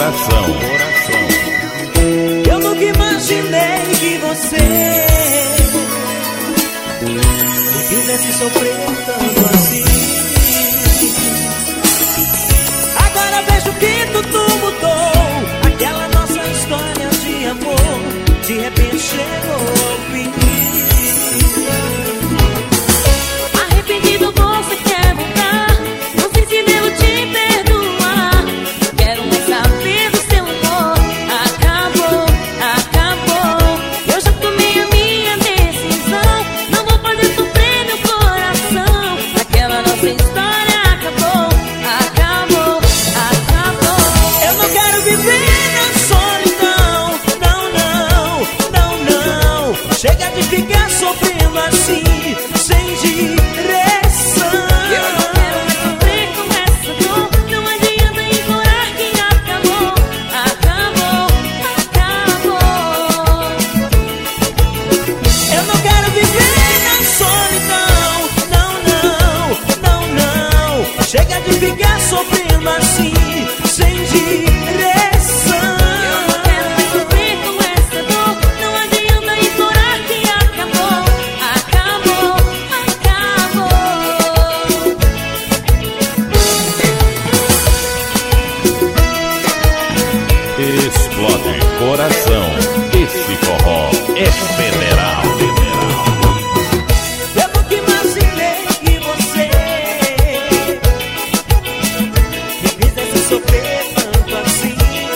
coração. Eu nunca imaginei que você me fizesse sofrer tanto assim. Agora vejo que tudo mudou. Aquela nossa história de amor de repente chegou ao fim. Arrependido você quer voltar, não sei se devo te perdoar. Quero mais saber do seu amor. Acabou, acabou. Eu já tomei a minha decisão. Não vou fazer sofrer meu coração. Aquela nossa história acabou, acabou, acabou. Eu não quero viver na solidão. Não, não, não, não. Chega de ficar sofrendo assim, sem direção. Eu não quero mais sofrer com essa dor. Não adianta implorar que acabou, acabou, acabou. Eu não quero viver na solidão. Não, não, não, não. Chega de ficar sofrendo assim, sem direção. Eu não quero mais sofrer com essa dor. Não adianta implorar que acabou, acabou, acabou. Explode coração. Esse forró é federal. Eu nunca imaginei que você me fizesse sofrer tanto assim.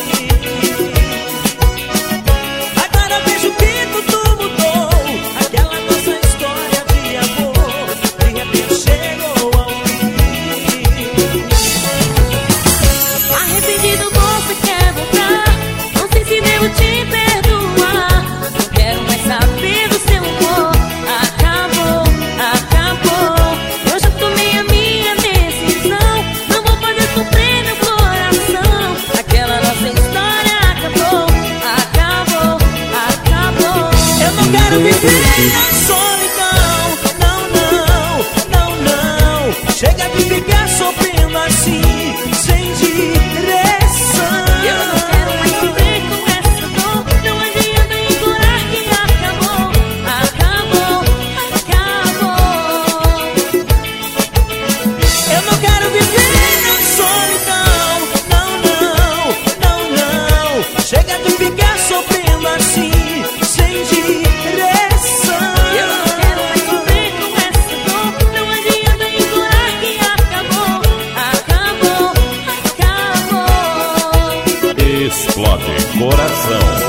Agora vejo que tudo mudou. Aquela nossa história de amor de repente chegou ao fim. Arrependido você quer voltar, não sei se devo te perdoar. Não quero mais saber do seu amor. Acabou, acabou. Eu já tomei a minha decisão. Não vou fazer sofrer meu coração. Aquela nossa história acabou, acabou, acabou. Eu não quero viver na solidão. Não, não, não, não. Chega de ficar sofrendo assim, sem direção. Eu não quero mais sofrer com essa dor. Não adianta implorar que acabou, acabou, acabou. Eu não quero viver na solidão. Não, não, não, não. Chega de ficar sofrendo assim, sem direção. Eu não quero mais sofrer com essa dor. Não adianta implorar que acabou, acabou, acabou. Explode coração.